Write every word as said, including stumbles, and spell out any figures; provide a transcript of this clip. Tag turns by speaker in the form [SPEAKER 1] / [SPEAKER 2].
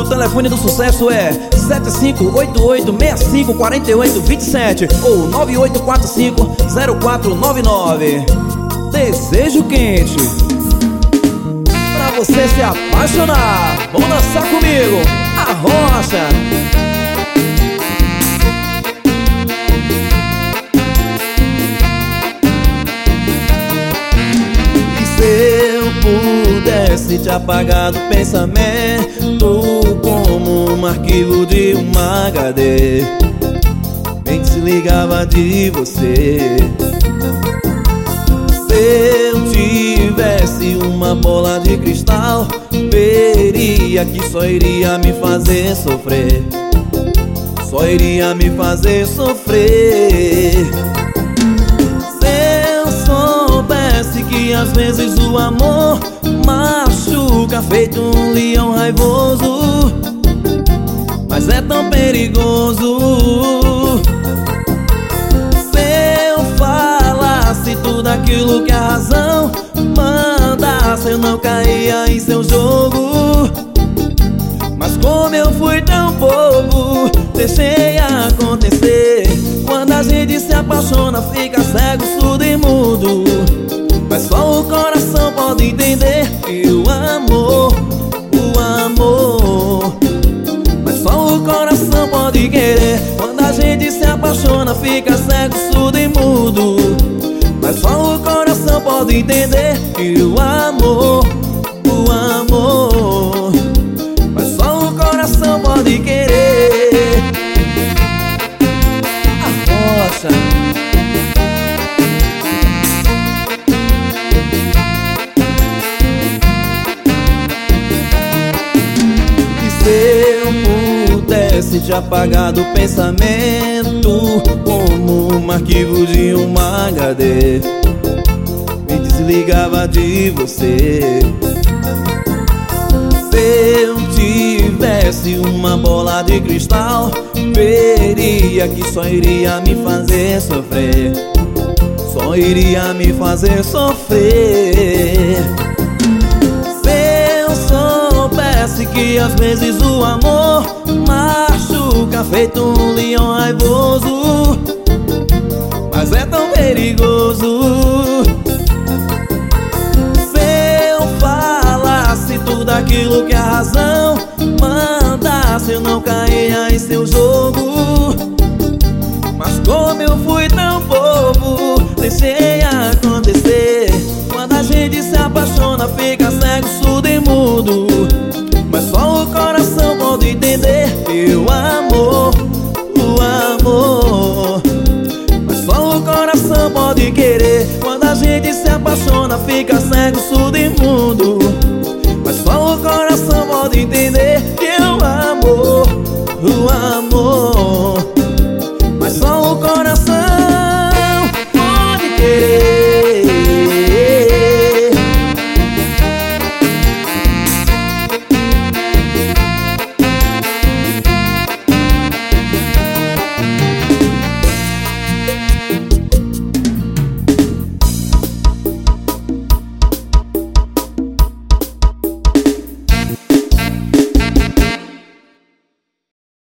[SPEAKER 1] o telefone do sucesso é sete cinco oito oito, seis cinco quatro oito, dois sete ou nove oito quatro cinco, zero quatro nove nove. Desejo quente pra você se apaixonar. Vamos dançar comigo, a rocha. Se eu pudesse te apagar do pensamento como um arquivo de um H D, bem desligava de você. Se eu tivesse uma bola de cristal, veria que só iria me fazer sofrer, só iria me fazer sofrer. Que às vezes o amor machuca feito um leão raivoso, mas é tão perigoso. Se eu falasse tudo aquilo que a razão mandasse, eu não caía em seu jogo. Mas como eu fui tão bobo, deixei acontecer. Quando a gente se apaixona, fica cego, surdo e mudo. Mas só o coração pode entender que o amor, o amor, mas só o coração pode querer. Quando a gente se apaixona, fica cego, surdo e mudo. Mas só o coração pode entender que o amor, o amor, mas só o coração pode querer. A rocha. Se eu pudesse te apagar do pensamento como um arquivo de um H D, me desligava de você. Se eu tivesse uma bola de cristal, veria que só iria me fazer sofrer, só iria me fazer sofrer. Que às vezes o amor machuca feito um leão raivoso, mas é tão perigoso. Se eu falasse tudo aquilo que a razão mandasse, eu não caía em seu jogo. Mas como eu fui tão bobo, deixei acontecer. Quando a gente se apaixona, fica cego,